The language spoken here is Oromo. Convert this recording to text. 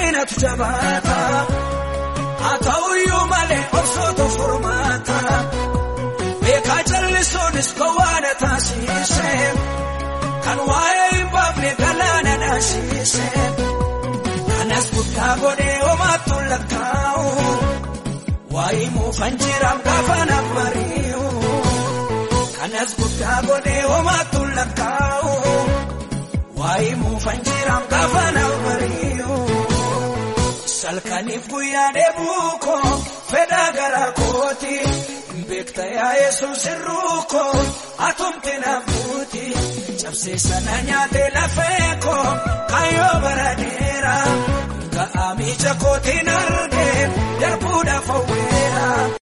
diinatu jabaata ata'uyyuu malee obsootu furmaata beekaa jallisuunis gowwaana taasise kan waa'ee hin baafne galaana naasise kanas guddaa godhee homaattu lakkaa'u waa'ee muufan jiraam gaafa na bari'u kanas guddaa godhee homaattu lakkaa'u waa'ee muufan jiraam gaafa na bari'u salkaaniif guyyaa deebuukoo fedhaa garaa kooti beekta yaa Yesuus sirruukoo atumte nafuuti cabsee sana nyaatee lafeekoo kaayoo baraneera ga'aa miija kootiin argee darbuudhaaf hawweera